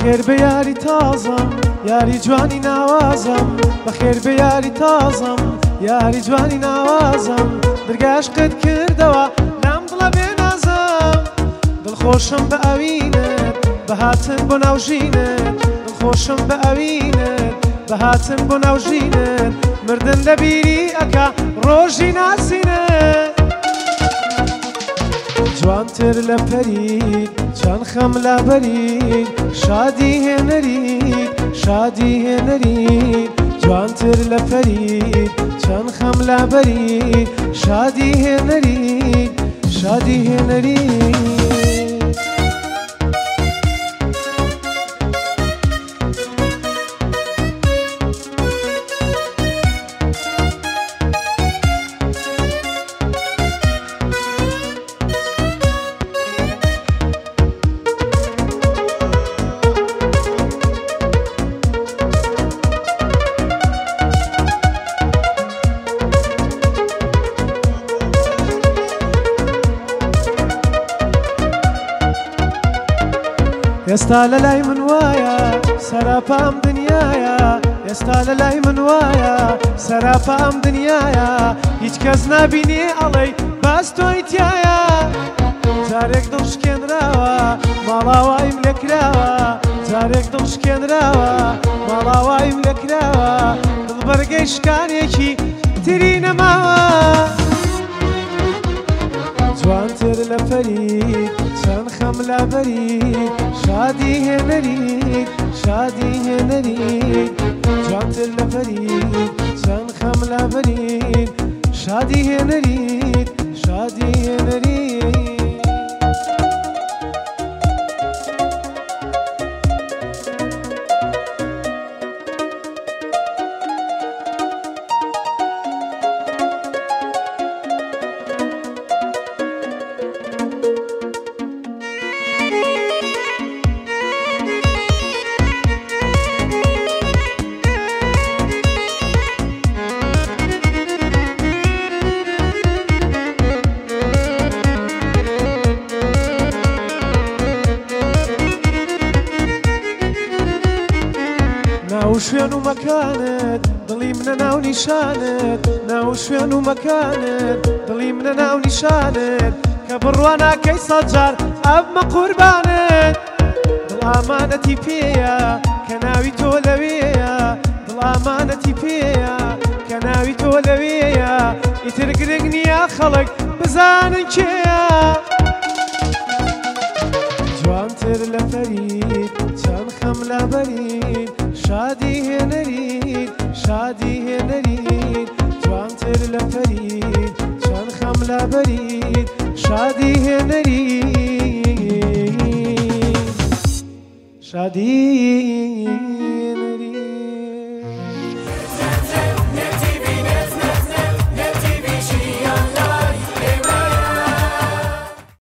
بەخێر بە یاری تازەم یاری جوانی ناوازم بەخێر بە یاری تازەم یاری جوانی ناوازم دەرگاشقت کردەوە لام دڵە بێنازم دڵخۆشم بە ئەوینت بەهاتن بۆ ناوژینت دڵخۆشم بە ئەوینت بەهاتن بۆ ناوژینت مردن لە بیری ئەکا ڕۆژی ناسینت جوانتر لە پەرید چەند خەم لە بەرید شادی هێنەرید شادی هێنەرید جوانتر لە پەرید چەند خەم لە بەرید شادی هێنەرید شادی هێنەرید ئێستا لە لای من وایە سەراپام دنیایە ئێستا لە لای من وایە سەراپام دنیایە هیچ کەس نابینێ ئەڵێی باس تۆی تایە جارێک دڵشکێنراوە ماڵاوایم لێکراوە جارێک دڵشکێنراوە ماڵاوایم لێکراوە دڵبەرگەی شکانێکی تری نەماوە جوانتر لە پەرید چەند خەم لە بەرید شادی هێنەرید شادی هێنەرید جوانتر لە پەرید چەند خەم لە بەرید شادی هێنەرید شادی هێنەرید ناو شوێن و مەکانت دڵی منە ناو نیشانت ناو شوێن و مەکانت دڵی منە ناو نیشانت کە بڕوا ناکەی سەد جار ئەبمە قوربانت دڵ ئامانەتی پێیە کە ناوی تۆ لەوەیە دڵ ئامانەتی پێیە کە ناوی تۆ لەوەیە ئیتر گرنگ نییە خەڵک بزانن کێیە جوانتر لە پەرید چەند خەم لە بەرید شادی هێنەرید شادی هێنەرید جوانتر لە پەرید چەند خەم لە بەرید شادی هێنەرید شادی